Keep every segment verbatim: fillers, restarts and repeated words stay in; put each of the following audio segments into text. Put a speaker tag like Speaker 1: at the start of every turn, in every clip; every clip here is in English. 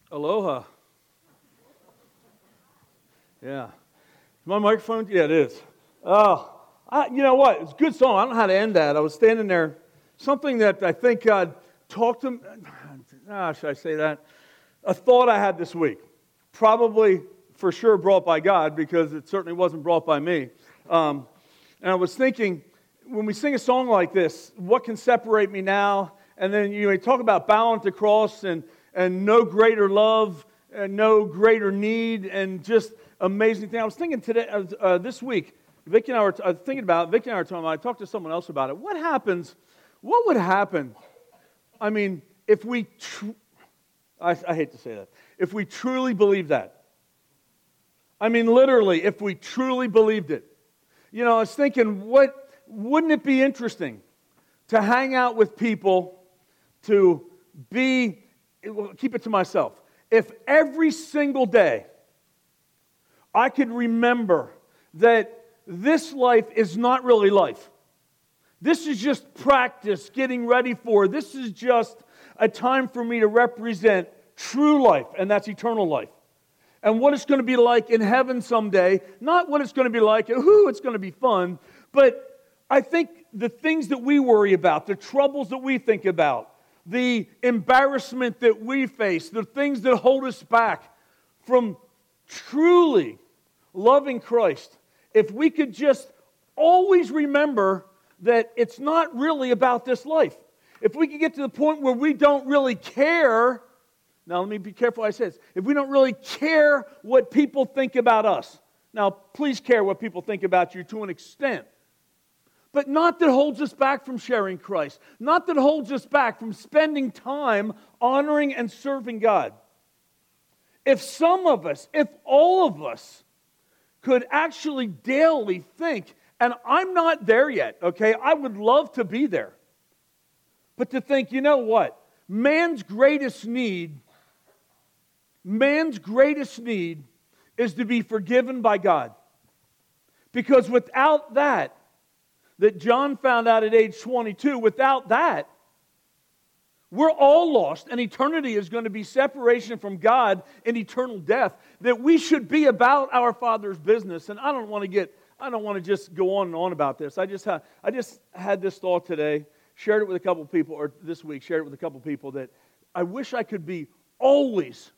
Speaker 1: Aloha. Yeah. Is my microphone? Yeah, it is. Oh, I, you know what? It's a good song. I don't know how to end that. I was standing there. Something that I think God talked to me. Ah, should I say that? A thought I had this week. Probably for sure brought by God, because it certainly wasn't brought by me. Um, and I was thinking, when we sing a song like this, what can separate me now? And then you know, you talk about bowing at the cross and, and no greater love and no greater need and just amazing thing. I was thinking today, uh, this week, Vicki and I were uh, thinking about, Vicki and I were talking about, I talked to someone else about it. What happens, what would happen, I mean, if we, tr- I, I hate to say that, if we truly believe that? I mean, literally, if we truly believed it. You know, I was thinking, what, wouldn't it be interesting to hang out with people, to be, well, keep it to myself. If every single day I could remember that this life is not really life. This is just practice, getting ready for. This is just a time for me to represent true life, and that's eternal life. And what it's going to be like in heaven someday, not what it's going to be like, ooh, it's going to be fun, but I think the things that we worry about, the troubles that we think about, the embarrassment that we face, the things that hold us back from truly loving Christ, if we could just always remember that it's not really about this life. If we could get to the point where we don't really care, now let me be careful what I say this, if we don't really care what people think about us, now please care what people think about you to an extent, but not that holds us back from sharing Christ, not that holds us back from spending time honoring and serving God. If some of us, if all of us, could actually daily think, and I'm not there yet, okay? I would love to be there. But to think, you know what? Man's greatest need, man's greatest need is to be forgiven by God. Because without that, that John found out at age twenty-two, without that, we're all lost, and eternity is going to be separation from God and eternal death, that we should be about our Father's business. And I don't want to get, I don't want to just go on and on about this. I just had, I just had this thought today, shared it with a couple people, or this week, shared it with a couple people, that I wish I could be always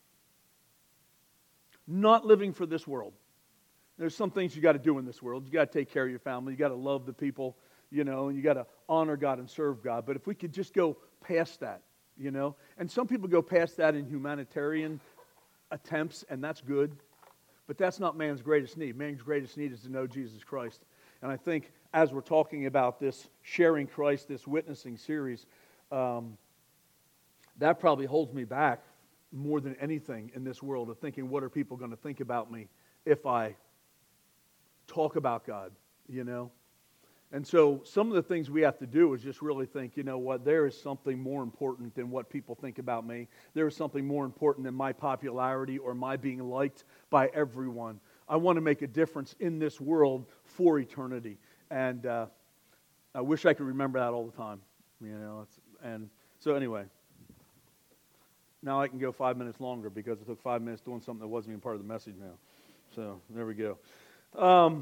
Speaker 1: not living for this world. There's some things you got to do in this world. You got to take care of your family. You got to love the people, you know, and you got to honor God and serve God. But if we could just go past that, you know, and some people go past that in humanitarian attempts, and that's good. But that's not man's greatest need. Man's greatest need is to know Jesus Christ. And I think as we're talking about this sharing Christ, this witnessing series, um, that probably holds me back more than anything in this world of thinking, what are people going to think about me if I talk about God, you know? And so some of the things we have to do is just really think, you know what, there is something more important than what people think about me. There is something more important than my popularity or my being liked by everyone. I want to make a difference in this world for eternity. And uh, I wish I could remember that all the time, you know. It's, and so anyway, now I can go five minutes longer because it took five minutes doing something that wasn't even part of the message now. So there we go. Um,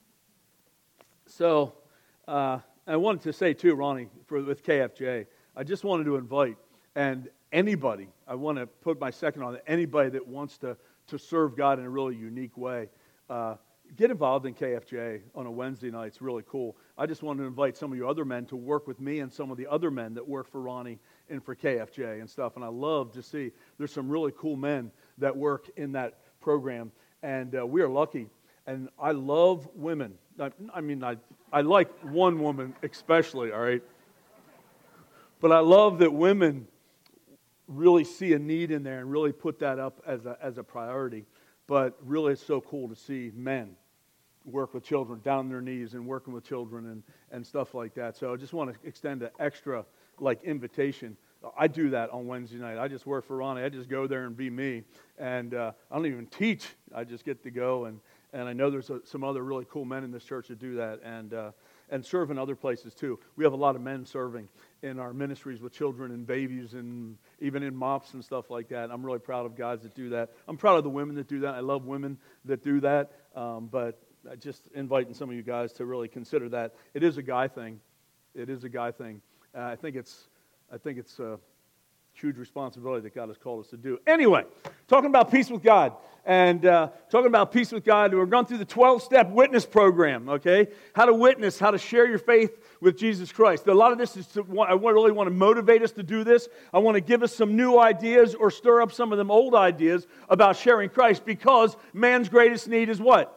Speaker 1: so uh, I wanted to say too, Ronnie, for with K F J, I just wanted to invite, and anybody, I want to put my second on it, anybody that wants to, to serve God in a really unique way, uh, get involved in K F J on a Wednesday night. It's really cool. I just wanted to invite some of you other men to work with me and some of the other men that work for Ronnie and for K F J and stuff. And I love to see there's some really cool men that work in that program. And uh, we are lucky. And I love women. I, I mean, I, I like one woman especially, all right? But I love that women really see a need in there and really put that up as a, as a priority. But really it's so cool to see men work with children, down on their knees and working with children and, and stuff like that. So I just want to extend an extra like invitation. I do that on Wednesday night. I just work for Ronnie. I just go there and be me. And uh, I don't even teach. I just get to go. And, and I know there's a, some other really cool men in this church that do that. And uh, and serve in other places too. We have a lot of men serving in our ministries with children and babies and even in MOPS and stuff like that. I'm really proud of guys that do that. I'm proud of the women that do that. I love women that do that, um, but I just inviting some of you guys to really consider that. It is a guy thing. It is a guy thing. Uh, I think it's, I think it's a huge responsibility that God has called us to do. Anyway, talking about peace with God, and uh, talking about peace with God, we're going through the twelve-step witness program, okay? How to witness, how to share your faith with Jesus Christ. A lot of this is, to, I really want to motivate us to do this. I want to give us some new ideas or stir up some of them old ideas about sharing Christ, because man's greatest need is what?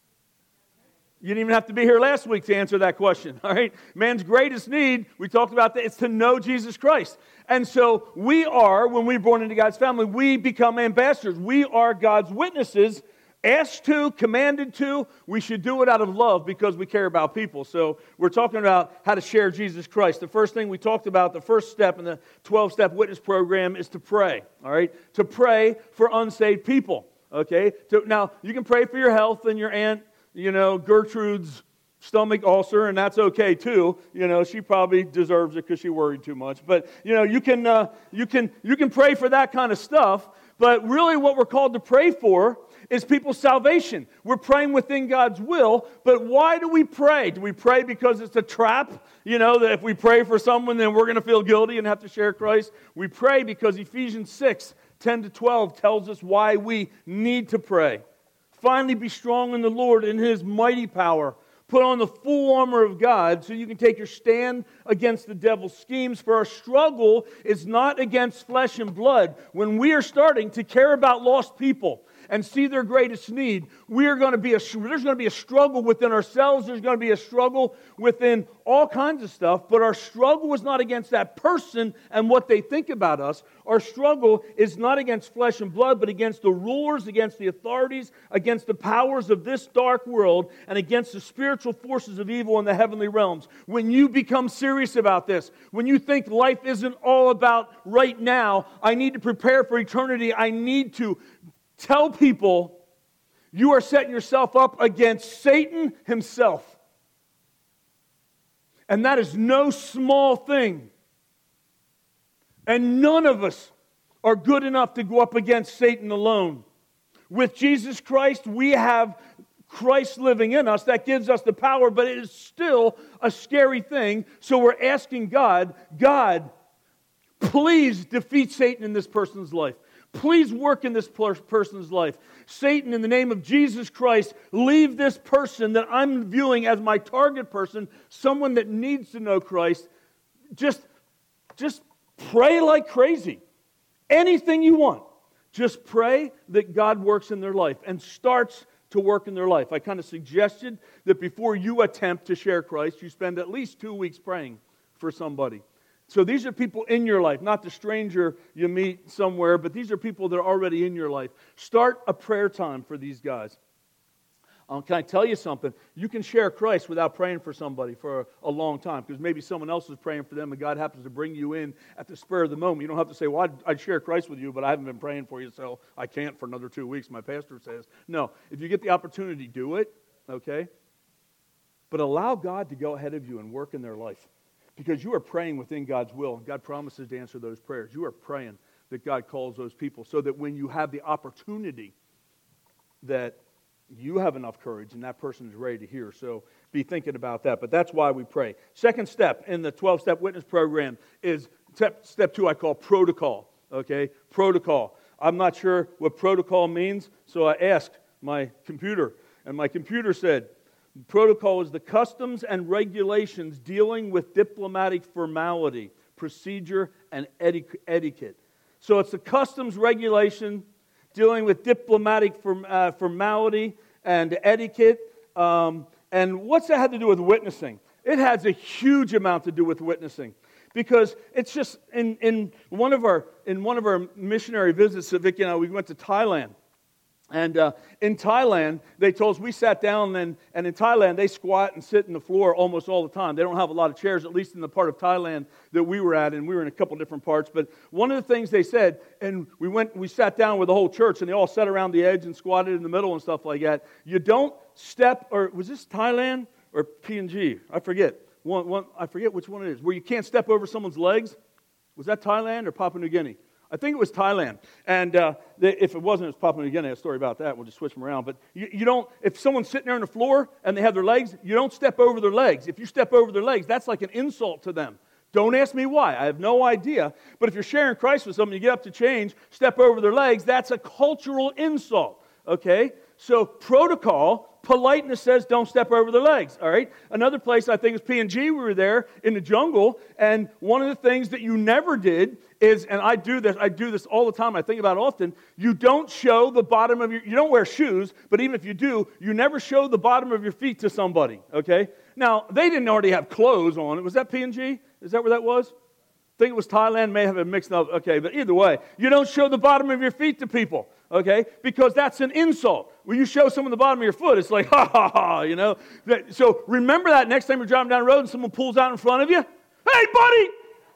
Speaker 1: You didn't even have to be here last week to answer that question, all right? Man's greatest need, we talked about that, it's to know Jesus Christ. And so we are, when we're born into God's family, we become ambassadors. We are God's witnesses, asked to, commanded to. We should do it out of love because we care about people. So we're talking about how to share Jesus Christ. The first thing we talked about, the first step in the twelve-step witness program is to pray, all right? To pray for unsaved people, okay? To, now, you can pray for your health and your aunt, you know, Gertrude's stomach ulcer, and that's okay too. You know, she probably deserves it because she worried too much. But you know, you can uh, you can you can pray for that kind of stuff. But really, what we're called to pray for is people's salvation. We're praying within God's will. But why do we pray? Do we pray because it's a trap? You know, that if we pray for someone, then we're going to feel guilty and have to share Christ. We pray because Ephesians six ten to twelve tells us why we need to pray. Finally, be strong in the Lord and His mighty power. Put on the full armor of God so you can take your stand against the devil's schemes. For our struggle is not against flesh and blood. When we are starting to care about lost people and see their greatest need, we are going to be a, there's going to be a struggle within ourselves. There's going to be a struggle within all kinds of stuff. But our struggle is not against that person and what they think about us. Our struggle is not against flesh and blood, but against the rulers, against the authorities, against the powers of this dark world, and against the spiritual forces of evil in the heavenly realms. When you become serious about this, when you think life isn't all about right now, I need to prepare for eternity, I need to tell people you are setting yourself up against Satan himself. And that is no small thing. And none of us are good enough to go up against Satan alone. With Jesus Christ, we have Christ living in us. That gives us the power, but it is still a scary thing. So we're asking God, God, please defeat Satan in this person's life. Please work in this person's life. Satan, in the name of Jesus Christ, leave this person that I'm viewing as my target person, someone that needs to know Christ. Just, just pray like crazy. Anything you want. Just pray that God works in their life and starts to work in their life. I kind of suggested that before you attempt to share Christ, you spend at least two weeks praying for somebody. So these are people in your life, not the stranger you meet somewhere, but these are people that are already in your life. Start a prayer time for these guys. Um, can I tell you something? You can share Christ without praying for somebody for a, a long time, because maybe someone else is praying for them and God happens to bring you in at the spur of the moment. You don't have to say, well, I'd, I'd share Christ with you, but I haven't been praying for you, so I can't for another two weeks, my pastor says. No, if you get the opportunity, do it, okay? But allow God to go ahead of you and work in their life. Because you are praying within God's will, and God promises to answer those prayers. You are praying that God calls those people so that when you have the opportunity, that you have enough courage and that person is ready to hear. So be thinking about that. But that's why we pray. Second step in the twelve-step witness program is step, step two I call protocol. Okay? Protocol. I'm not sure what protocol means, so I asked my computer, and my computer said, protocol is the customs and regulations dealing with diplomatic formality, procedure, and etiquette. So it's the customs regulation dealing with diplomatic form, uh, formality and etiquette. Um, and what's that have to do with witnessing? It has a huge amount to do with witnessing. Because it's just in, in one of our in one of our missionary visits, Vicky and I, we went to Thailand. And uh, in Thailand, they told us, we sat down, and, and in Thailand, they squat and sit on the floor almost all the time. They don't have a lot of chairs, at least in the part of Thailand that we were at, and we were in a couple different parts. But one of the things they said, and we went, we sat down with the whole church, and they all sat around the edge and squatted in the middle and stuff like that. You don't step, or was this Thailand? or P and G. I forget. One, one, I forget which one it is. Where you can't step over someone's legs. Was that Thailand or Papua New Guinea? I think it was Thailand. And uh, they, if it wasn't, it was Papua New Guinea. I have a story about that. We'll just switch them around. But you, you don't, if someone's sitting there on the floor and they have their legs, you don't step over their legs. If you step over their legs, that's like an insult to them. Don't ask me why. I have no idea. But if you're sharing Christ with someone, you get up to change, step over their legs, that's a cultural insult. Okay? So protocol, politeness says don't step over their legs, all right? Another place, I think, is P and G. We were there in the jungle, and one of the things that you never did is, and I do this, I do this all the time, I think about it often, you don't show the bottom of your, you don't wear shoes, but even if you do, you never show the bottom of your feet to somebody, okay? Now, they didn't already have clothes on. Was that P and G? Is that where that was? I think it was Thailand, may have been mixed up, okay, but either way, you don't show the bottom of your feet to people, okay, because that's an insult. When you show someone the bottom of your foot, it's like, ha, ha, ha, you know. So remember that next time you're driving down the road and someone pulls out in front of you, hey, buddy,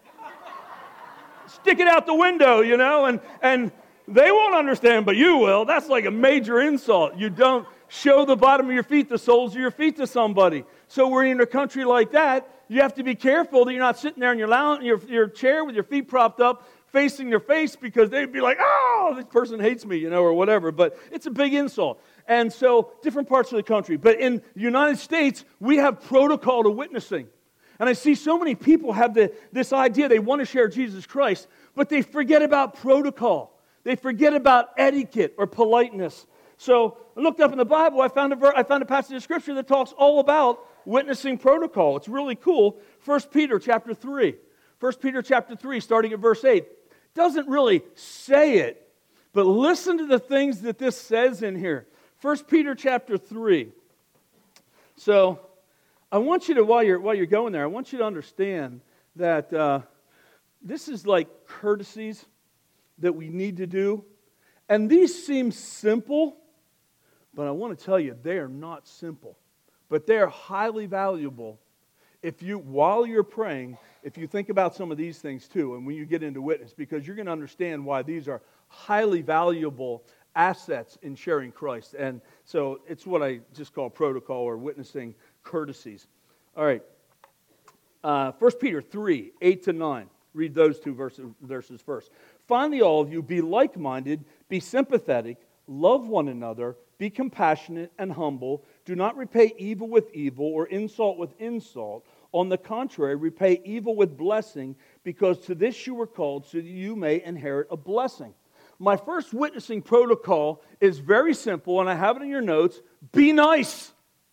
Speaker 1: stick it out the window, you know, and, and they won't understand, but you will. That's like a major insult. You don't show the bottom of your feet, the soles of your feet to somebody. So we're in a country like that. You have to be careful that you're not sitting there in your, lounge, your, your chair with your feet propped up, facing their face, because they'd be like, oh, this person hates me, you know, or whatever. But it's a big insult. And so different parts of the country. But in the United States, we have protocol to witnessing. And I see so many people have the, this idea they want to share Jesus Christ, but they forget about protocol. They forget about etiquette or politeness. So I looked up in the Bible, I found a ver- I found a passage of Scripture that talks all about witnessing protocol. It's really cool. First Peter chapter three. First Peter chapter three, starting at verse eight. Doesn't really say it, but listen to the things that this says in here. First Peter chapter three. So I want you to, while you're, while you're going there, I want you to understand that uh, this is like courtesies that we need to do. And these seem simple, but I want to tell you, they are not simple. But they are highly valuable if you, while you're praying, if you think about some of these things too, and when you get into witness, because you're going to understand why these are highly valuable assets in sharing Christ. And so it's what I just call protocol or witnessing courtesies. All right. Uh, First Peter three, eight to nine. Read those two verses, verses first. Finally, all of you, be like-minded, be sympathetic, love one another, be compassionate and humble. Do not repay evil with evil or insult with insult. On the contrary, repay evil with blessing, because to this you were called, so that you may inherit a blessing. My first witnessing protocol is very simple, and I have it in your notes. Be nice.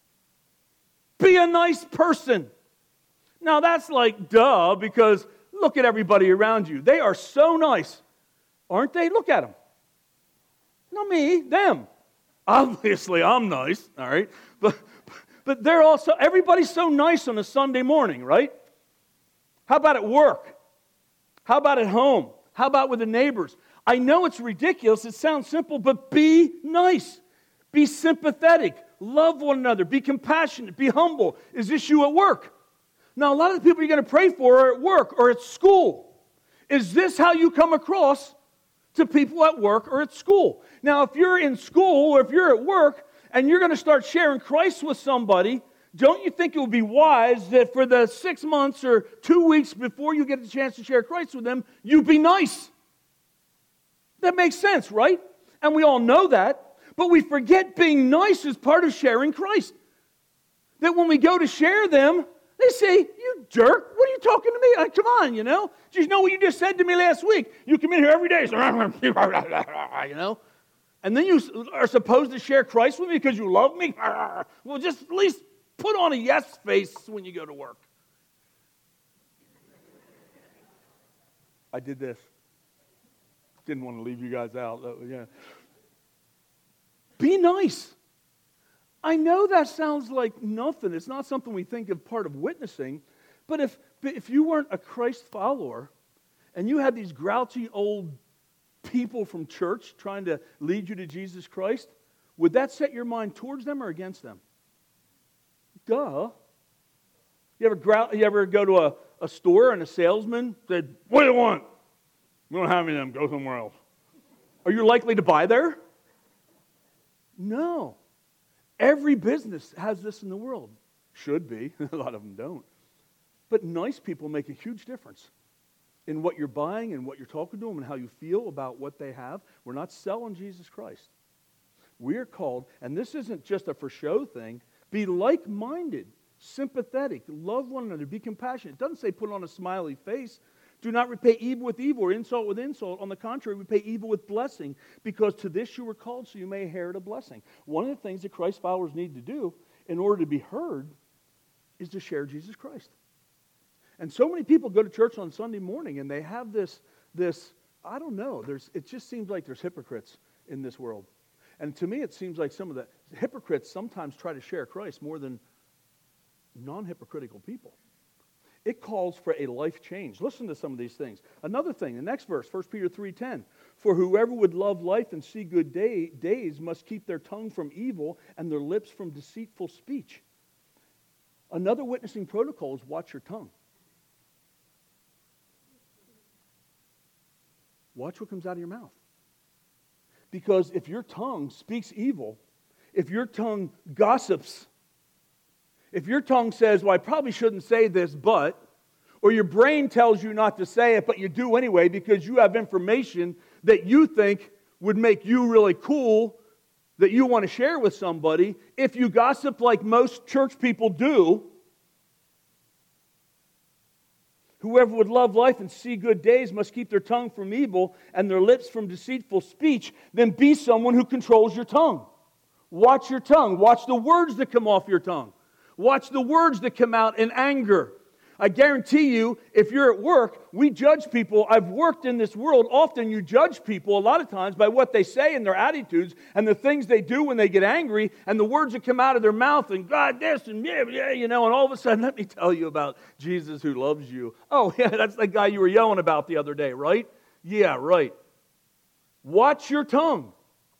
Speaker 1: Be a nice person. Now that's like duh, because look at everybody around you. They are so nice, aren't they? Look at them. Not me, them. Obviously, I'm nice, all right? But but they're also, everybody's so nice on a Sunday morning, right? How about at work? How about at home? How about with the neighbors? I know it's ridiculous, it sounds simple, but be nice. Be sympathetic. Love one another. Be compassionate. Be humble. Is this you at work? Now, a lot of the people you're going to pray for are at work or at school. Is this how you come across to people at work or at school? Now, if you're in school or if you're at work and you're going to start sharing Christ with somebody, don't you think it would be wise that for the six months or two weeks before you get the chance to share Christ with them, you be nice? That makes sense, right? And we all know that. But we forget being nice is part of sharing Christ. That when we go to share them, they say, you jerk, what are you talking to me? Like, come on, you know? Do you know what you just said to me last week? You come in here every day, you know? And then you are supposed to share Christ with me because you love me? Well, just at least put on a yes face when you go to work. I did this. Didn't want to leave you guys out. Yeah. Be nice. I know that sounds like nothing. It's not something we think of part of witnessing. But if, if you weren't a Christ follower and you had these grouchy old people from church trying to lead you to Jesus Christ, would that set your mind towards them or against them? Duh. You ever, grou- you ever go to a, a store and a salesman said, what do you want? We don't have any of them. Go somewhere else. Are you likely to buy there? No. Every business has this in the world. Should be. A lot of them don't. But nice people make a huge difference in what you're buying and what you're talking to them and how you feel about what they have. We're not selling Jesus Christ. We're called, and this isn't just a for show thing, be like-minded, sympathetic, love one another, be compassionate. It doesn't say put on a smiley face. Do not repay evil with evil or insult with insult. On the contrary, repay evil with blessing, because to this you were called so you may inherit a blessing. One of the things that Christ followers need to do in order to be heard is to share Jesus Christ. And so many people go to church on Sunday morning and they have this, this I don't know, there's, it just seems like there's hypocrites in this world. And to me, it seems like some of the hypocrites sometimes try to share Christ more than non-hypocritical people. It calls for a life change. Listen to some of these things. Another thing, the next verse, First Peter three ten. For whoever would love life and see good day, days must keep their tongue from evil and their lips from deceitful speech. Another witnessing protocol is watch your tongue. Watch what comes out of your mouth. Because if your tongue speaks evil, if your tongue gossips, if your tongue says, well, I probably shouldn't say this, but, or your brain tells you not to say it, but you do anyway because you have information that you think would make you really cool, that you want to share with somebody, if you gossip like most church people do, whoever would love life and see good days must keep their tongue from evil and their lips from deceitful speech. Then be someone who controls your tongue. Watch your tongue. Watch the words that come off your tongue. Watch the words that come out in anger. I guarantee you, if you're at work, we judge people. I've worked in this world. Often you judge people a lot of times by what they say and their attitudes and the things they do when they get angry and the words that come out of their mouth and God this and yeah, yeah, you know, and all of a sudden, let me tell you about Jesus who loves you. Oh, yeah, that's the guy you were yelling about the other day, right? Yeah, right. Watch your tongue.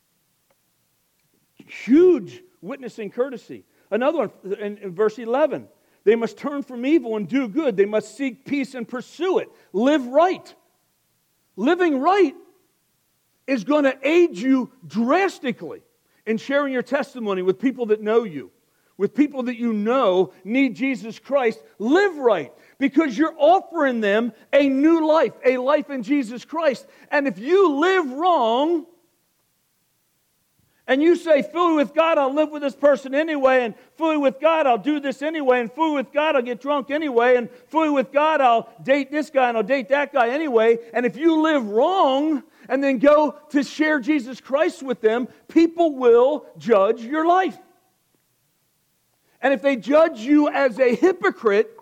Speaker 1: Huge witnessing courtesy. Another one in, in verse eleven. They must turn from evil and do good. They must seek peace and pursue it. Live right. Living right is going to aid you drastically in sharing your testimony with people that know you, with people that you know need Jesus Christ. Live right, because you're offering them a new life, a life in Jesus Christ. And if you live wrong, and you say, fully with God, I'll live with this person anyway, and fully with God, I'll do this anyway, and fully with God, I'll get drunk anyway, and fully with God, I'll date this guy, and I'll date that guy anyway. And if you live wrong, and then go to share Jesus Christ with them, people will judge your life. And if they judge you as a hypocrite,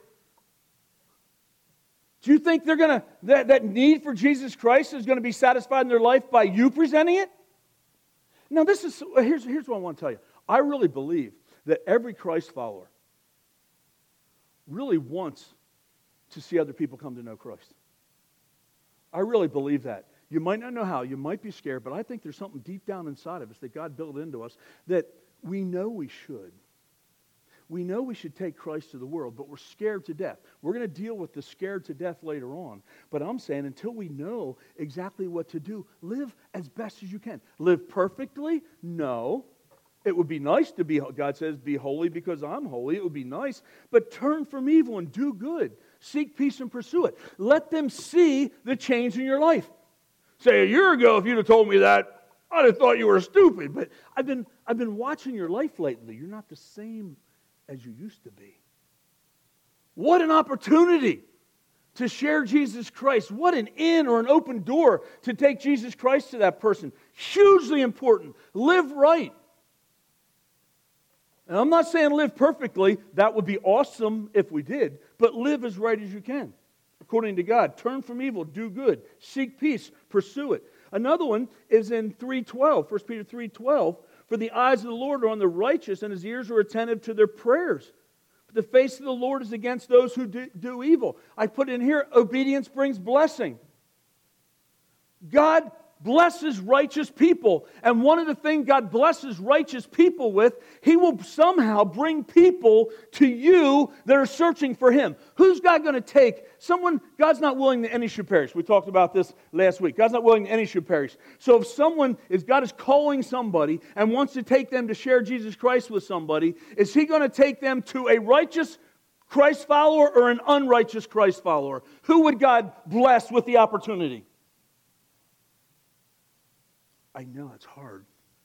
Speaker 1: do you think they're going to, that, that need for Jesus Christ is going to be satisfied in their life by you presenting it? Now, this is, here's, here's what I want to tell you. I really believe that every Christ follower really wants to see other people come to know Christ. I really believe that. You might not know how, you might be scared, but I think there's something deep down inside of us that God built into us that we know we should. We know we should take Christ to the world, but we're scared to death. We're going to deal with the scared to death later on. But I'm saying until we know exactly what to do, live as best as you can. Live perfectly? No. It would be nice to be, God says, be holy because I'm holy. It would be nice. But turn from evil and do good. Seek peace and pursue it. Let them see the change in your life. Say, a year ago, if you'd have told me that, I'd have thought you were stupid. But I've been, I've been watching your life lately. You're not the same as you used to be. What an opportunity to share Jesus Christ. What an in or an open door to take Jesus Christ to that person. Hugely important. Live right. And I'm not saying live perfectly. That would be awesome if we did. But live as right as you can, according to God. Turn from evil. Do good. Seek peace. Pursue it. Another one is in three twelve. First Peter three twelve. For the eyes of the Lord are on the righteous, and His ears are attentive to their prayers. But the face of the Lord is against those who do, do evil. I put in here, obedience brings blessing. God blesses righteous people. And one of the things God blesses righteous people with, He will somehow bring people to you that are searching for Him. Who's God going to take? Someone, God's not willing that any should perish. We talked about this last week. God's not willing that any should perish. So if someone, if God is calling somebody and wants to take them to share Jesus Christ with somebody, is He going to take them to a righteous Christ follower or an unrighteous Christ follower? Who would God bless with the opportunity? I know it's hard.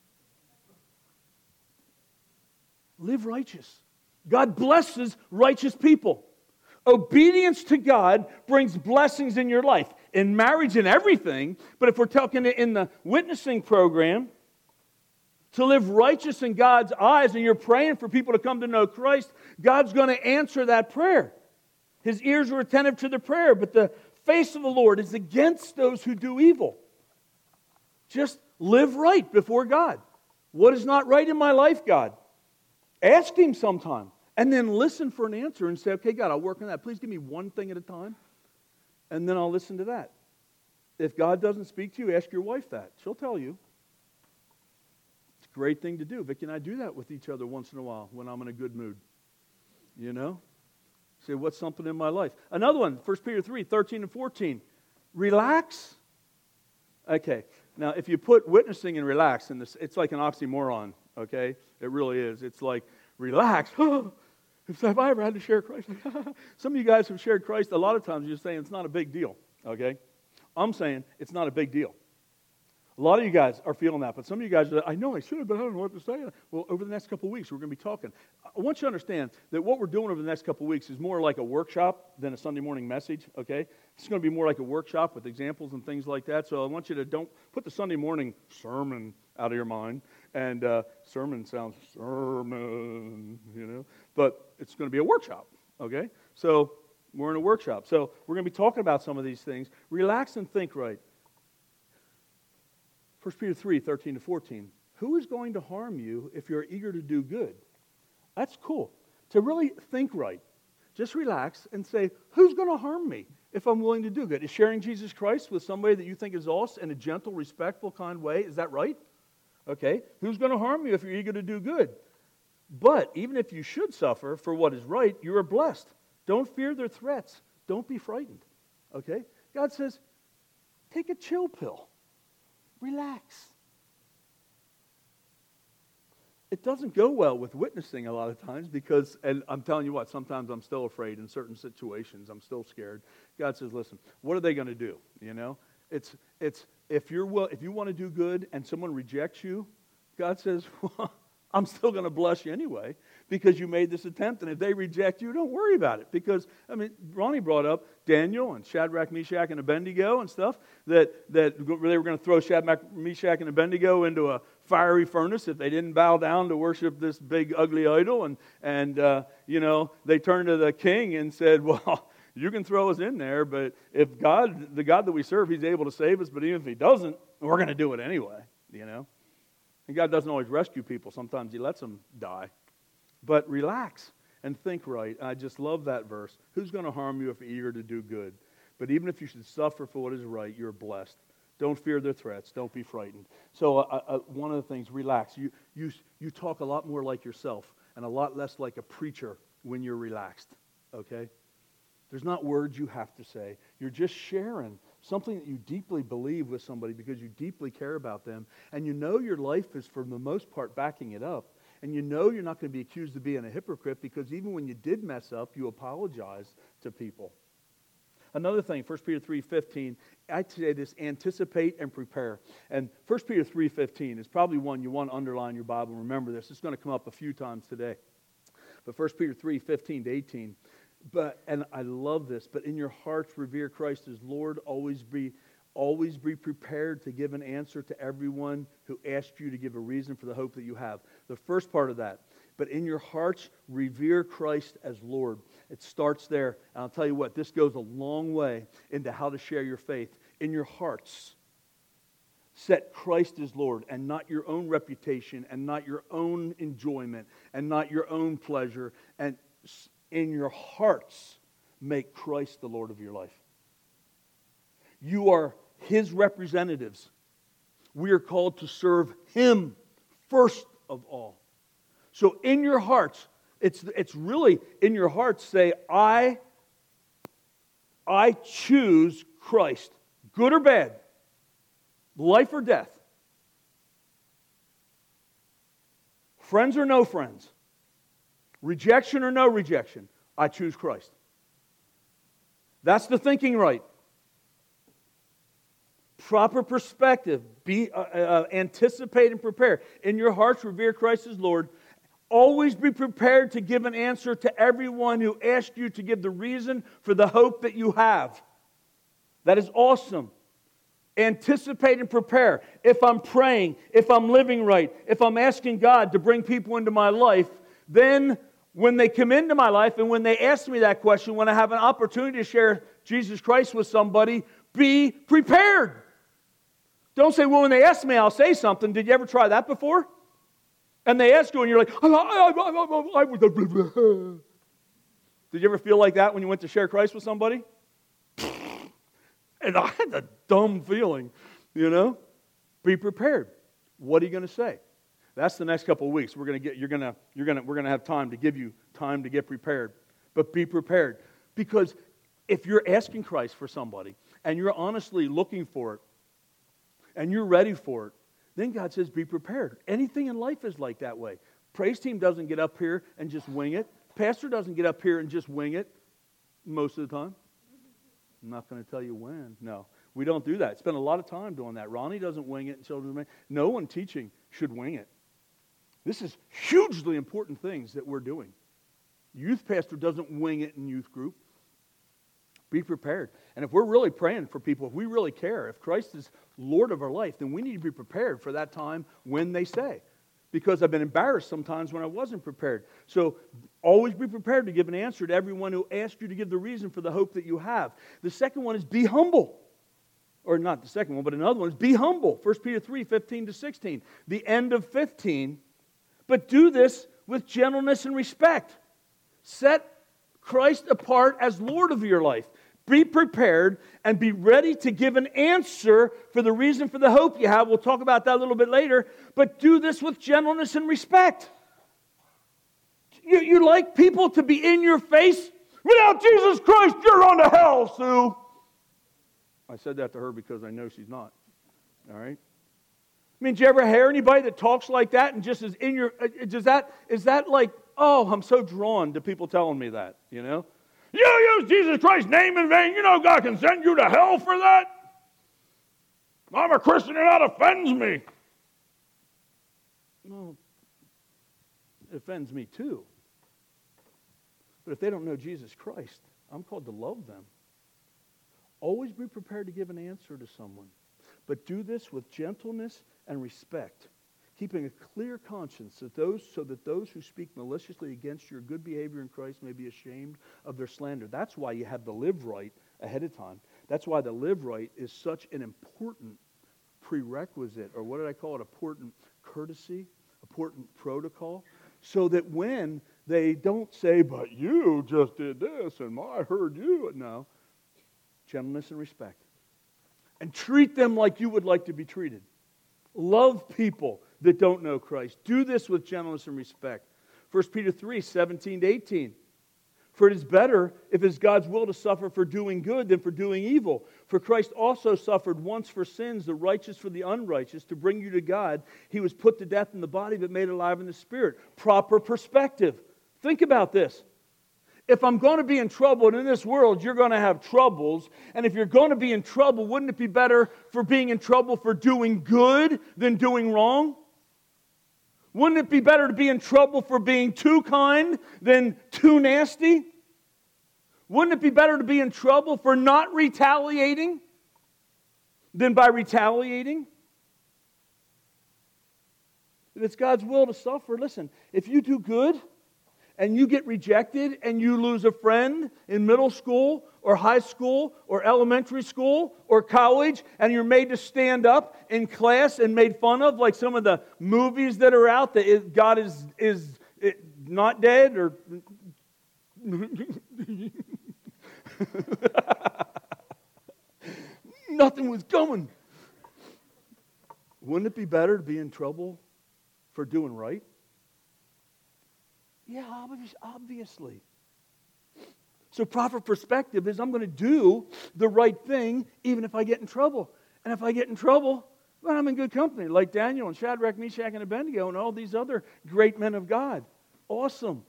Speaker 1: Live righteous. God blesses righteous people. Obedience to God brings blessings in your life, in marriage and everything. But if we're talking in the witnessing program, to live righteous in God's eyes, and you're praying for people to come to know Christ, God's going to answer that prayer. His ears are attentive to the prayer, but the face of the Lord is against those who do evil. Just live right before God. What is not right in my life, God? Ask Him sometime. And then listen for an answer and say, okay, God, I'll work on that. Please give me one thing at a time. And then I'll listen to that. If God doesn't speak to you, ask your wife that. She'll tell you. It's a great thing to do. Vicki and I do that with each other once in a while when I'm in a good mood. You know? Say, what's something in my life? Another one, First Peter three, thirteen and fourteen. Relax. Okay. Now, if you put witnessing and relax in this, it's like an oxymoron, okay? It really is. It's like, relax. If I ever had to share Christ. Some of you guys have shared Christ. A lot of times you're saying it's not a big deal, okay? I'm saying it's not a big deal. A lot of you guys are feeling that, but some of you guys are like, I know I should, but I don't know what to say. Well, over the next couple of weeks, we're going to be talking. I want you to understand that what we're doing over the next couple of weeks is more like a workshop than a Sunday morning message, okay? It's going to be more like a workshop with examples and things like that. So I want you to don't put the Sunday morning sermon out of your mind. And uh, sermon sounds sermon, you know. But it's going to be a workshop, okay? So we're in a workshop. So we're going to be talking about some of these things. Relax and think right. First Peter three, thirteen to fourteen. Who is going to harm you if you're eager to do good? That's cool. To really think right. Just relax and say, who's going to harm me if I'm willing to do good? Is sharing Jesus Christ with somebody that you think is lost in a gentle, respectful, kind way, is that right? Okay. Who's going to harm you if you're eager to do good? But even if you should suffer for what is right, you are blessed. Don't fear their threats. Don't be frightened. Okay? God says, take a chill pill. Relax. It doesn't go well with witnessing a lot of times because, and I'm telling you what, sometimes I'm still afraid in certain situations. I'm still scared. God says, listen, what are they going to do? You know, it's it's if you're will, if you want to do good and someone rejects you, God says, well, I'm still going to bless you anyway because you made this attempt. And if they reject you, don't worry about it. Because, I mean, Ronnie brought up Daniel and Shadrach, Meshach, and Abednego and stuff, that, that they were going to throw Shadrach, Meshach, and Abednego into a fiery furnace if they didn't bow down to worship this big, ugly idol. And, and uh, you know, they turned to the king and said, well, you can throw us in there, but if God, the God that we serve, He's able to save us, but even if He doesn't, we're going to do it anyway, you know. And God doesn't always rescue people. Sometimes He lets them die. But relax and think right. I just love that verse. Who's going to harm you if you're eager to do good? But even if you should suffer for what is right, you're blessed. Don't fear their threats. Don't be frightened. So uh, uh, one of the things, relax. You, you, you talk a lot more like yourself and a lot less like a preacher when you're relaxed. Okay? There's not words you have to say. You're just sharing something that you deeply believe with somebody because you deeply care about them. And you know your life is, for the most part, backing it up. And you know you're not going to be accused of being a hypocrite because even when you did mess up, you apologize to people. Another thing, First Peter three fifteen, I'd say this, anticipate and prepare. And First Peter three fifteen is probably one you want to underline in your Bible. Remember this. It's going to come up a few times today. But First Peter three fifteen to eighteen. But, and I love this, but in your hearts revere Christ as Lord. Always be, always be prepared to give an answer to everyone who asks you to give a reason for the hope that you have. The first part of that, but in your hearts revere Christ as Lord. It starts there. And I'll tell you what, this goes a long way into how to share your faith. In your hearts, set Christ as Lord and not your own reputation and not your own enjoyment and not your own pleasure. And in your hearts, make Christ the Lord of your life. You are His representatives We are called to serve Him first of all. So in your hearts, it's, it's really in your hearts, say, I, I choose Christ. Good or bad. Life or death. Friends or no friends. Rejection or no rejection. I choose Christ. That's the thinking right. Proper perspective. Be uh, uh, anticipate and prepare. In your hearts, revere Christ as Lord. Always be prepared to give an answer to everyone who asks you to give the reason for the hope that you have. That is awesome. Anticipate and prepare. If I'm praying, if I'm living right, if I'm asking God to bring people into my life, then when they come into my life and when they ask me that question, when I have an opportunity to share Jesus Christ with somebody, be prepared. Don't say, well, when they ask me, I'll say something. Did you ever try that before? And they ask you and you're like, I, I, I, I, I. Did you ever feel like that when you went to share Christ with somebody? And I had a dumb feeling, you know. Be prepared. What are you going to say? That's the next couple of weeks. We're going to get. You're going to. You're going to. We're going to have time to give you time to get prepared. But be prepared, because if you're asking Christ for somebody and you're honestly looking for it and you're ready for it, then God says, be prepared. Anything in life is like that way. Praise team doesn't get up here and just wing it. Pastor doesn't get up here and just wing it most of the time. I'm not going to tell you when. No, we don't do that. Spend a lot of time doing that. Ronnie doesn't wing it. And no one teaching should wing it. This is hugely important things that we're doing. Youth pastor doesn't wing it in youth group. Be prepared. And if we're really praying for people, if we really care, if Christ is Lord of our life, then we need to be prepared for that time when they say. Because I've been embarrassed sometimes when I wasn't prepared. So always be prepared to give an answer to everyone who asks you to give the reason for the hope that you have. The second one is be humble. Or not the second one, but another one is be humble. First Peter three, fifteen to sixteen. The end of fifteen. But do this with gentleness and respect. Set Christ apart as Lord of your life. Be prepared and be ready to give an answer for the reason for the hope you have. We'll talk about that a little bit later. But do this with gentleness and respect. You, you like people to be in your face? Without Jesus Christ, you're on to hell, Sue. I said that to her because I know she's not. All right? I mean, do you ever hear anybody that talks like that and just is in your... Does that, is that like, oh, I'm so drawn to people telling me that, you know? You use Jesus Christ's name in vain. You know God can send you to hell for that. I'm a Christian and that offends me. Well, it offends me too. But if they don't know Jesus Christ, I'm called to love them. Always be prepared to give an answer to someone. But do this with gentleness and respect, keeping a clear conscience that those, so that those who speak maliciously against your good behavior in Christ may be ashamed of their slander. That's why you have the live right ahead of time. That's why the live right is such an important prerequisite, or what did I call it? Important courtesy, important protocol, so that when they don't say, but you just did this and I heard you. No. Gentleness and respect. And treat them like you would like to be treated. Love people that don't know Christ. Do this with gentleness and respect. First Peter three, seventeen to eighteen. For it is better, if it is God's will, to suffer for doing good than for doing evil. For Christ also suffered once for sins, the righteous for the unrighteous, to bring you to God. He was put to death in the body, but made alive in the spirit. Proper perspective. Think about this. If I'm going to be in trouble, and in this world you're going to have troubles, and if you're going to be in trouble, wouldn't it be better for being in trouble for doing good than doing wrong? Wouldn't it be better to be in trouble for being too kind than too nasty? Wouldn't it be better to be in trouble for not retaliating than by retaliating? If it's God's will to suffer, listen, if you do good, and you get rejected and you lose a friend in middle school or high school or elementary school or college, and you're made to stand up in class and made fun of, like some of the movies that are out that God is, is not dead or... Nothing was coming. Wouldn't it be better to be in trouble for doing right? Yeah, obvi- obviously. So proper perspective is I'm going to do the right thing even if I get in trouble. And if I get in trouble, well, I'm in good company, like Daniel and Shadrach, Meshach, and Abednego and all these other great men of God. Awesome.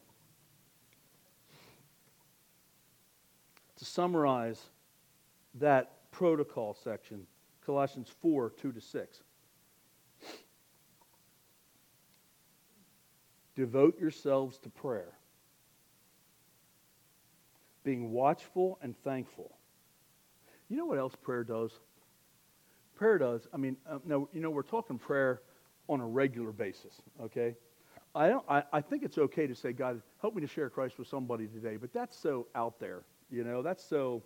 Speaker 1: To summarize that protocol section, Colossians four, two to six. Devote yourselves to prayer, being watchful and thankful. You know what else prayer does? Prayer does, I mean, uh, no, you know, we're talking prayer on a regular basis, okay? I, don't, I, I think it's okay to say, God, help me to share Christ with somebody today, but that's so out there, you know, that's so...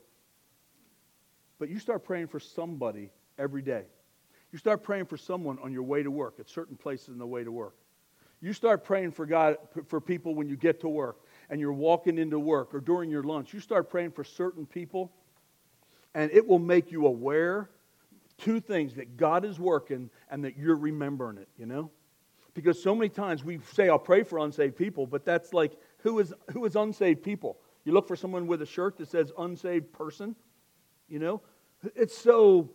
Speaker 1: But you start praying for somebody every day. You start praying for someone on your way to work, at certain places in the way to work. You start praying for God, for people when you get to work, and you're walking into work, or during your lunch. You start praying for certain people, and it will make you aware, two things, that God is working and that you're remembering it, you know? Because so many times we say, I'll pray for unsaved people, but that's like, who is who is unsaved people? You look for someone with a shirt that says unsaved person, you know? It's so,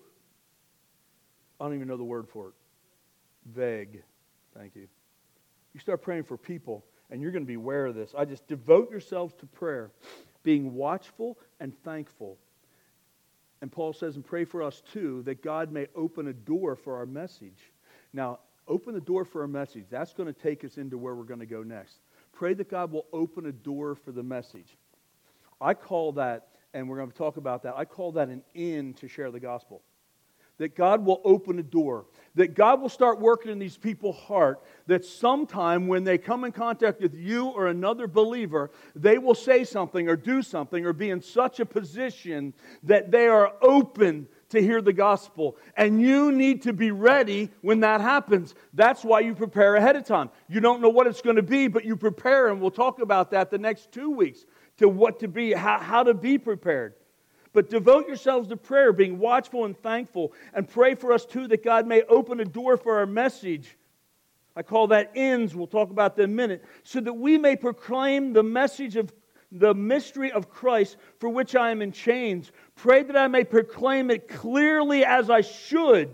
Speaker 1: I don't even know the word for it. Vague. Thank you. You start praying for people, and you're going to be aware of this. I just devote yourselves to prayer, being watchful and thankful. And Paul says, and pray for us too, that God may open a door for our message. Now, open the door for our message. That's going to take us into where we're going to go next. Pray that God will open a door for the message. I call that, and we're going to talk about that, I call that an in to share the gospel. That God will open a door. That God will start working in these people's heart. That sometime when they come in contact with you or another believer, they will say something or do something or be in such a position that they are open to hear the gospel. And you need to be ready when that happens. That's why you prepare ahead of time. You don't know what it's going to be, but you prepare, and we'll talk about that the next two weeks, to what to be, how, how to be prepared. But devote yourselves to prayer, being watchful and thankful, and pray for us too that God may open a door for our message. I call that ends. We'll talk about that in a minute. So that we may proclaim the message of the mystery of Christ, for which I am in chains. Pray that I may proclaim it clearly as I should.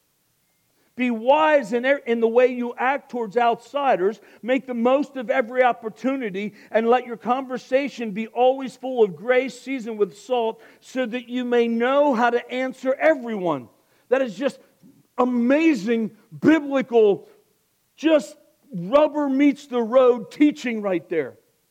Speaker 1: Be wise in, er- in the way you act towards outsiders. Make the most of every opportunity, and let your conversation be always full of grace, seasoned with salt, so that you may know how to answer everyone. That is just amazing biblical, just rubber meets the road teaching right there.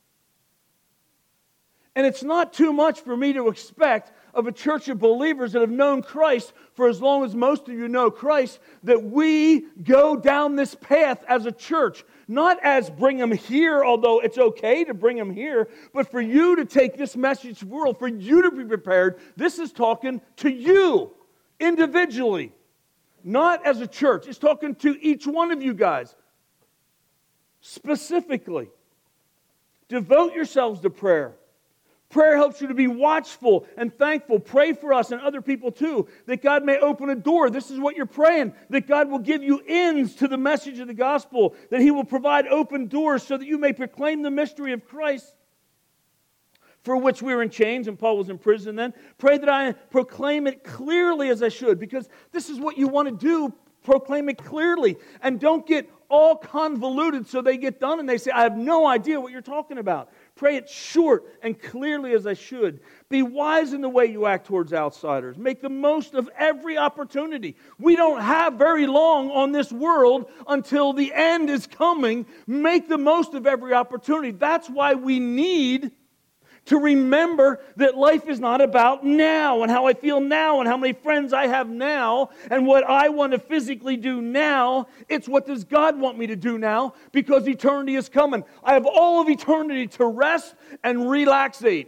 Speaker 1: And it's not too much for me to expect of a church of believers that have known Christ for as long as most of you know Christ, that we go down this path as a church. Not as bring them here, although it's okay to bring them here, but for you to take this message to the world, for you to be prepared. This is talking to you individually, not as a church. It's talking to each one of you guys specifically. Devote yourselves to prayer. Prayer helps you to be watchful and thankful. Pray for us and other people too, that God may open a door. This is what you're praying, that God will give you ends to the message of the gospel, that He will provide open doors so that you may proclaim the mystery of Christ, for which we were in chains, and Paul was in prison then. Pray that I proclaim it clearly as I should, because this is what you want to do, proclaim it clearly, and don't get all convoluted so they get done and they say, I have no idea what you're talking about. Pray it short and clearly as I should. Be wise in the way you act towards outsiders. Make the most of every opportunity. We don't have very long on this world until the end is coming. Make the most of every opportunity. That's why we need to remember that life is not about now and how I feel now and how many friends I have now and what I want to physically do now. It's what does God want me to do now, because eternity is coming. I have all of eternity to rest and relaxate.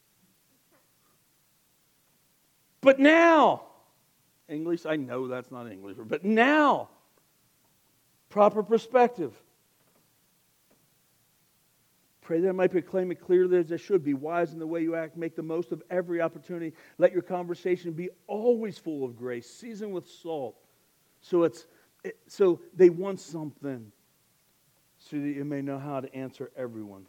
Speaker 1: But now, English, I know that's not English, but now, proper perspective. Pray that I might proclaim it clearly as I should. Be wise in the way you act. Make the most of every opportunity. Let your conversation be always full of grace, seasoned with salt. So it's It, so they want something so that you may know how to answer everyone.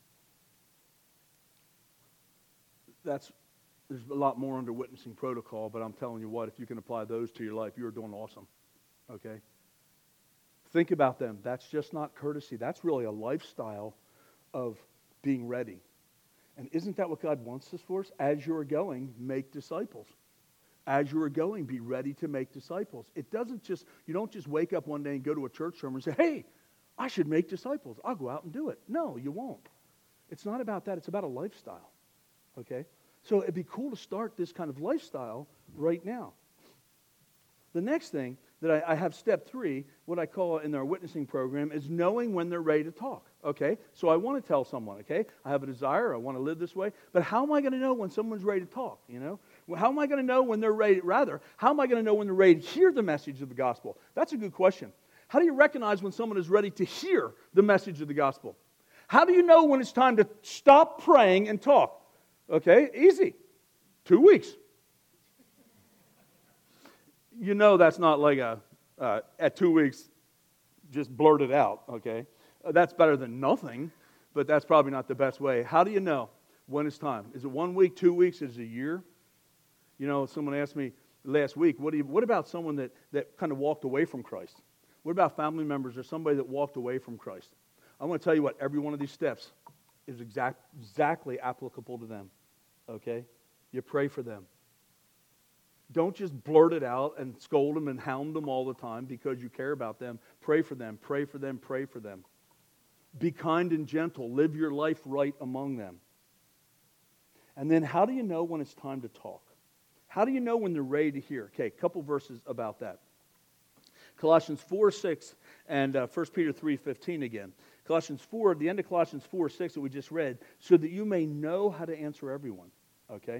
Speaker 1: That's There's a lot more under witnessing protocol, but I'm telling you what, if you can apply those to your life, you're doing awesome. Okay? Think about them. That's just not courtesy. That's really a lifestyle of being ready. And isn't that what God wants us for? As you're going, make disciples. As you are going, be ready to make disciples. It doesn't just, you don't just wake up one day and go to a church sermon and say, hey, I should make disciples. I'll go out and do it. No, you won't. It's not about that. It's about a lifestyle. Okay? So it'd be cool to start this kind of lifestyle right now. The next thing that I, I have step three, what I call in our witnessing program, is knowing when they're ready to talk. Okay? So I want to tell someone, okay? I have a desire. I want to live this way. But how am I going to know when someone's ready to talk, you know? Well, how am I going to know when they're ready, rather, how am I going to know when they're ready to hear the message of the gospel? That's a good question. How do you recognize when someone is ready to hear the message of the gospel? How do you know when it's time to stop praying and talk? Okay, easy. Two weeks. You know that's not like a, uh, at two weeks, just blurt it out, okay? Uh, that's better than nothing, but that's probably not the best way. How do you know when it's time? Is it one week, two weeks, is it a year? You know, someone asked me last week, what do you, what about someone that, that kind of walked away from Christ? What about family members or somebody that walked away from Christ? I want to tell you what, every one of these steps is exact, exactly applicable to them, okay? You pray for them. Don't just blurt it out and scold them and hound them all the time because you care about them. Pray for them, pray for them, pray for them. Be kind and gentle. Live your life right among them. And then how do you know when it's time to talk? How do you know when they're ready to hear? Okay, a couple verses about that. Colossians four six and uh, First Peter three fifteen again. Colossians four, the end of Colossians four six that we just read, so that you may know how to answer everyone. Okay?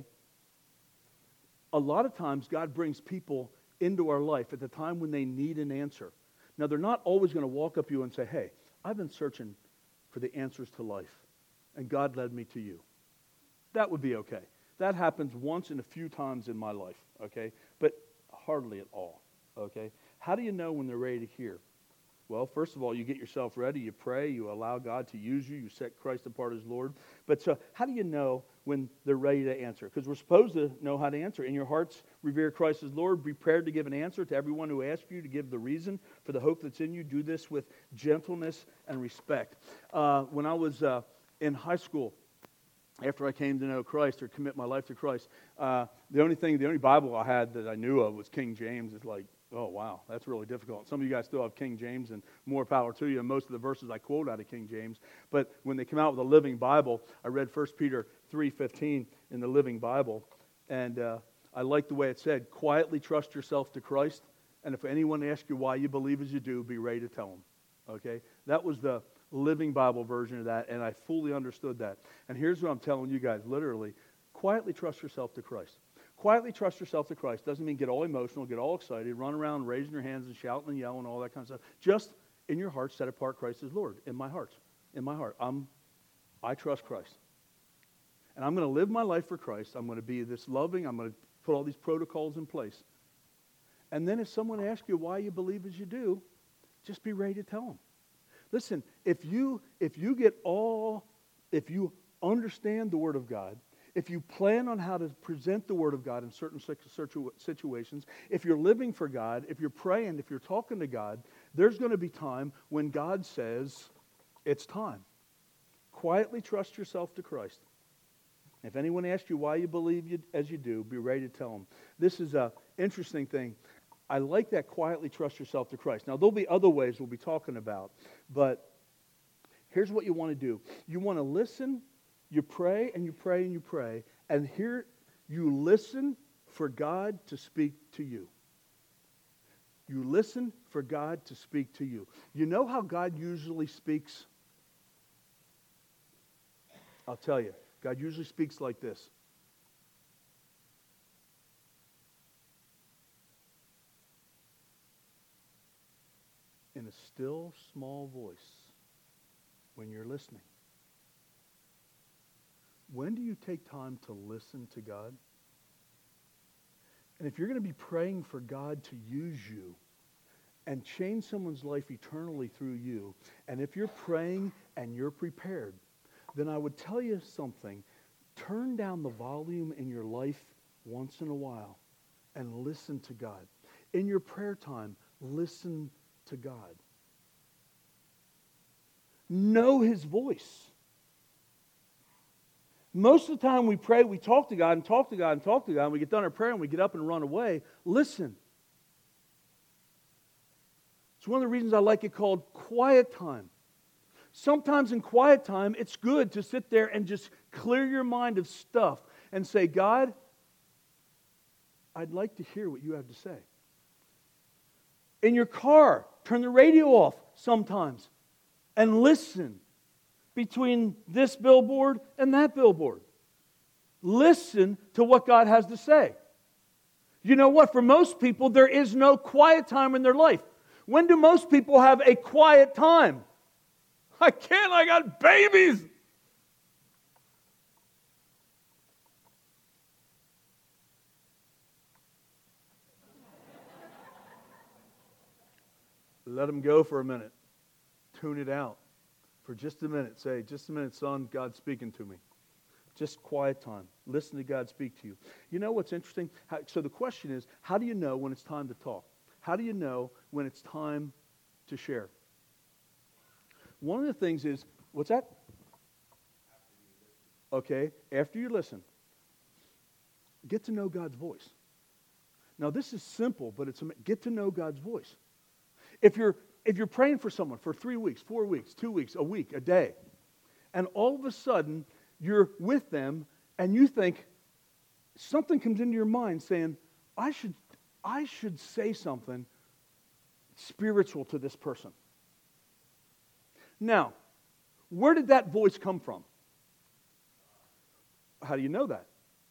Speaker 1: A lot of times God brings people into our life at the time when they need an answer. Now, they're not always going to walk up to you and say, hey, I've been searching for the answers to life, and God led me to you. That would be okay. That happens once and a few times in my life, okay? But hardly at all, okay? How do you know when they're ready to hear? Well, first of all, you get yourself ready, you pray, you allow God to use you, you set Christ apart as Lord. But so how do you know when they're ready to answer? Because we're supposed to know how to answer. In your hearts, revere Christ as Lord. Be prepared to give an answer to everyone who asks you, to give the reason for the hope that's in you. Do this with gentleness and respect. Uh, when I was uh, in high school, after I came to know Christ or commit my life to Christ, uh, the only thing, the only Bible I had that I knew of was King James. It's like, oh, wow, that's really difficult. Some of you guys still have King James, and more power to you. And most of the verses I quote out of King James. But when they come out with a Living Bible, I read First Peter three fifteen in the Living Bible. And uh, I like the way it said, quietly trust yourself to Christ. And if anyone asks you why you believe as you do, be ready to tell them. Okay? That was the Living Bible version of that, and I fully understood that. And here's what I'm telling you guys, literally, quietly trust yourself to Christ. Quietly trust yourself to Christ doesn't mean get all emotional, get all excited, run around raising your hands and shouting and yelling and all that kind of stuff. Just in your heart, set apart Christ as Lord. In my heart. In my heart. I'm, I trust Christ. And I'm going to live my life for Christ. I'm going to be this loving. I'm going to put all these protocols in place. And then if someone asks you why you believe as you do, just be ready to tell them. Listen, if you if you get all, if you understand the Word of God, if you plan on how to present the Word of God in certain situations, if you're living for God, if you're praying, if you're talking to God, there's going to be time when God says, it's time. Quietly trust yourself to Christ. If anyone asks you why you believe you, as you do, be ready to tell them. This is an interesting thing. I like that quietly trust yourself to Christ. Now, there'll be other ways we'll be talking about, but here's what you want to do. You want to listen, you pray, and you pray, and you pray, and here you listen for God to speak to you. You listen for God to speak to you. You know how God usually speaks? I'll tell you. God usually speaks like this. In a still, small voice when you're listening. When do you take time to listen to God? And if you're going to be praying for God to use you, and change someone's life eternally through you, and if you're praying and you're prepared, then I would tell you something. Turn down the volume in your life once in a while and listen to God. In your prayer time, listen to God. Know His voice. Most of the time we pray, we talk to God and talk to God and talk to God, and we get done our prayer and we get up and run away. Listen. It's one of the reasons I like it called quiet time. Sometimes in quiet time, it's good to sit there and just clear your mind of stuff and say, God, I'd like to hear what you have to say. In your car, turn the radio off sometimes and listen between this billboard and that billboard. Listen to what God has to say. You know what? For most people, there is no quiet time in their life. When do most people have a quiet time? I can't, I got babies. Let them go for a minute. Tune it out for just a minute. Say, just a minute, son, God's speaking to me. Just quiet time. Listen to God speak to you. You know what's interesting? How, so the question is, how do you know when it's time to talk? How do you know when it's time to share? One of the things is, what's that? Okay, after you listen, get to know God's voice. Now this is simple, but it's get to know God's voice. If you're if you're praying for someone for three weeks, four weeks, two weeks, a week, a day, and all of a sudden you're with them and you think something comes into your mind saying, I should I should say something spiritual to this person. Now, where did that voice come from? How do you know that?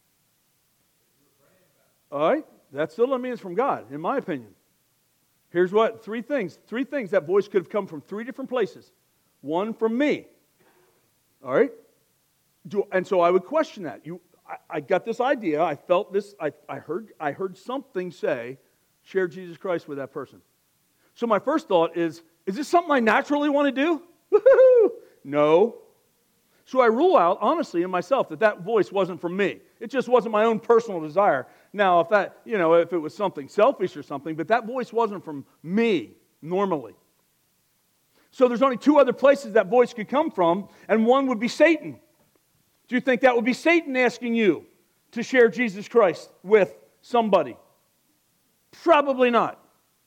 Speaker 1: All right, that still doesn't mean it's from God, in my opinion. Here's what, three things. Three things that voice could have come from three different places. One from me. All right? Do, and so I would question that. You, I, I got this idea. I felt this. I, I heard. I heard something say, "Share Jesus Christ with that person." So my first thought is, is this something I naturally want to do? Woo-hoo! No. So I rule out, honestly, in myself, that that voice wasn't from me. It just wasn't my own personal desire. Now, if that, you know, if it was something selfish or something, but that voice wasn't from me, normally. So there's only two other places that voice could come from, and one would be Satan. Do you think that would be Satan asking you to share Jesus Christ with somebody? Probably not.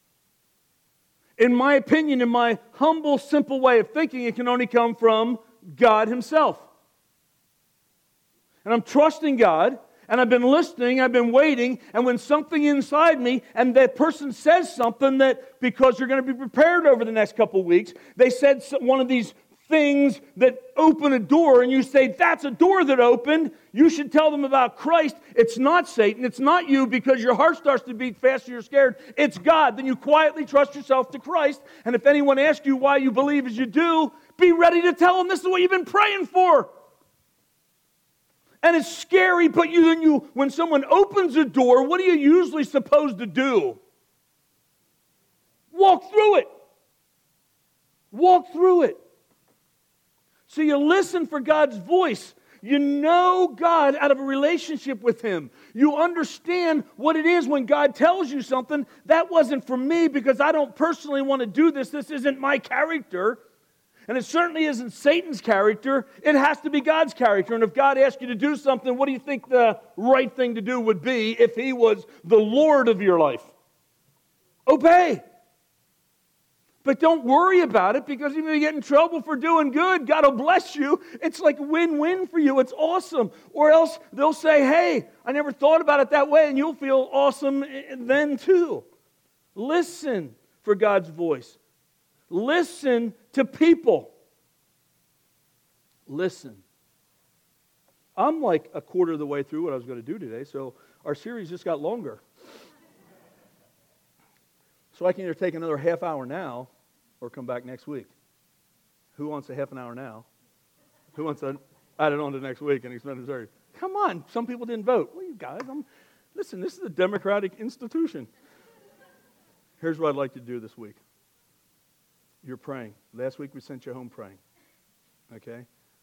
Speaker 1: In my opinion, in my humble, simple way of thinking, it can only come from God Himself. And I'm trusting God, and I've been listening, I've been waiting, and when something inside me, and that person says something that, because you're going to be prepared over the next couple weeks, they said one of these things that open a door, and you say, that's a door that opened, you should tell them about Christ. It's not Satan, it's not you, because your heart starts to beat fast and you're scared. It's God. Then you quietly trust yourself to Christ, and if anyone asks you why you believe as you do, be ready to tell them this is what you've been praying for. And it's scary, but you, when, you, when someone opens a door, what are you usually supposed to do? Walk through it. Walk through it. So you listen for God's voice. You know God out of a relationship with Him. You understand what it is when God tells you something. That wasn't for me because I don't personally want to do this. This isn't my character. And it certainly isn't Satan's character. It has to be God's character. And if God asks you to do something, what do you think the right thing to do would be if He was the Lord of your life? Obey. But don't worry about it, because even if you get in trouble for doing good, God will bless you. It's like win-win for you. It's awesome. Or else they'll say, hey, I never thought about it that way, and you'll feel awesome then too. Listen for God's voice. Listen to people. Listen. I'm like a quarter of the way through what I was going to do today, so our series just got longer. So I can either take another half hour now or come back next week. Who wants a half an hour now? Who wants to add it on to next week and extend it thirty? Come on, some people didn't vote. Well, you guys, I'm, listen, this is a democratic institution. Here's what I'd like to do this week. You're praying. Last week we sent you home praying. Okay?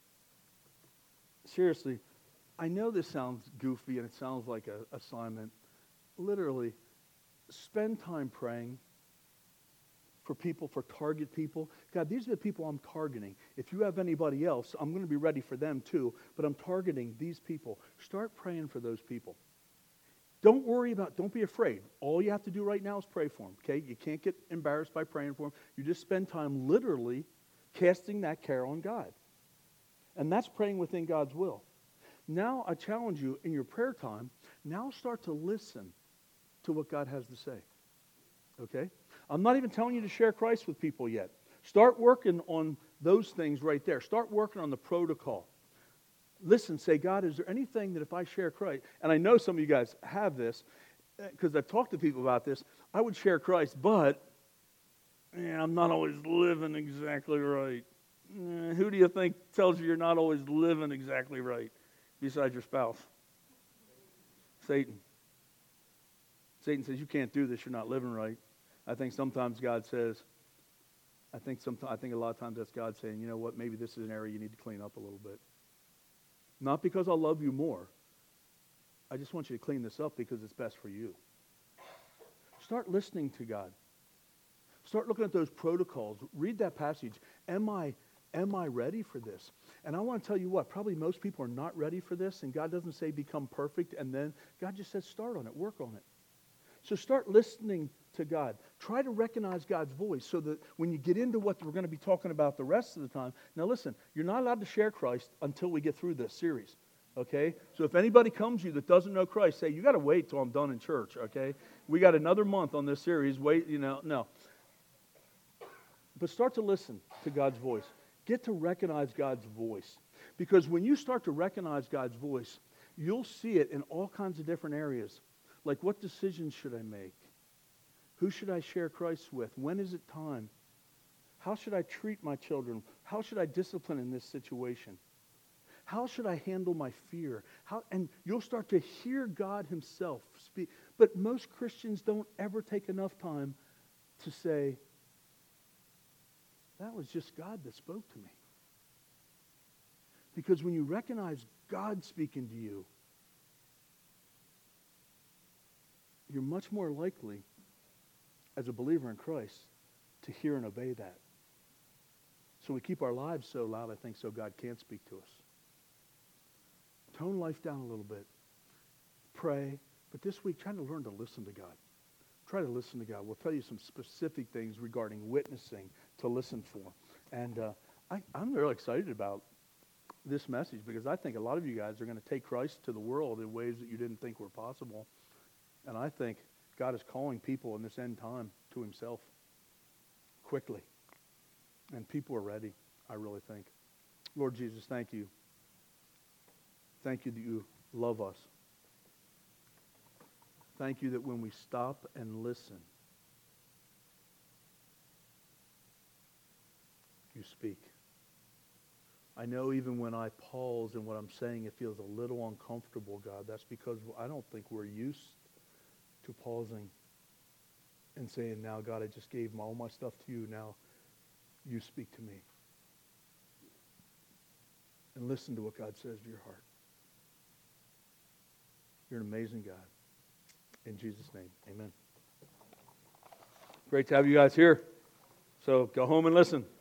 Speaker 1: Seriously, I know this sounds goofy and it sounds like an assignment. Literally, spend time praying for people, for target people. God, these are the people I'm targeting. If you have anybody else, I'm going to be ready for them too, but I'm targeting these people. Start praying for those people. Don't worry about, don't be afraid. All you have to do right now is pray for them, okay? You can't get embarrassed by praying for them. You just spend time literally casting that care on God. And that's praying within God's will. Now I challenge you in your prayer time, now start to listen to what God has to say. Okay? I'm not even telling you to share Christ with people yet. Start working on those things right there. Start working on the protocol. Listen, say, God, is there anything that if I share Christ, and I know some of you guys have this, because I've talked to people about this, I would share Christ, but yeah, I'm not always living exactly right. Eh, who do you think tells you you're not always living exactly right besides your spouse? Satan. Satan says, you can't do this, you're not living right. I think sometimes God says, I think sometimes, I think a lot of times that's God saying, you know what, maybe this is an area you need to clean up a little bit. Not because I love you more. I just want you to clean this up because it's best for you. Start listening to God. Start looking at those protocols. Read that passage. Am I, am I ready for this? And I want to tell you what, probably most people are not ready for this, and God doesn't say become perfect, and then God just says start on it, work on it. So start listening to God. Try to recognize God's voice so that when you get into what we're going to be talking about the rest of the time, now listen, you're not allowed to share Christ until we get through this series, okay? So if anybody comes to you that doesn't know Christ, say, you got to wait till I'm done in church, okay? We got another month on this series. Wait, you know, no. But start to listen to God's voice. Get to recognize God's voice. Because when you start to recognize God's voice, you'll see it in all kinds of different areas. Like, what decisions should I make? Who should I share Christ with? When is it time? How should I treat my children? How should I discipline in this situation? How should I handle my fear? How, and you'll start to hear God himself speak. But most Christians don't ever take enough time to say, that was just God that spoke to me. Because when you recognize God speaking to you, you're much more likely, as a believer in Christ, to hear and obey that. So we keep our lives so loud, I think, so God can't speak to us. Tone life down a little bit. Pray. But this week, try to learn to listen to God. Try to listen to God. We'll tell you some specific things regarding witnessing to listen for. And uh, I, I'm really excited about this message because I think a lot of you guys are going to take Christ to the world in ways that you didn't think were possible. And I think God is calling people in this end time to himself quickly. And people are ready, I really think. Lord Jesus, thank you. Thank you that you love us. Thank you that when we stop and listen, you speak. I know even when I pause in what I'm saying, it feels a little uncomfortable, God. That's because I don't think we're used to pausing and saying, now, God, I just gave my, all my stuff to you. Now, you speak to me. And listen to what God says to your heart. You're an amazing God. In Jesus' name, amen. Great to have you guys here. So go home and listen.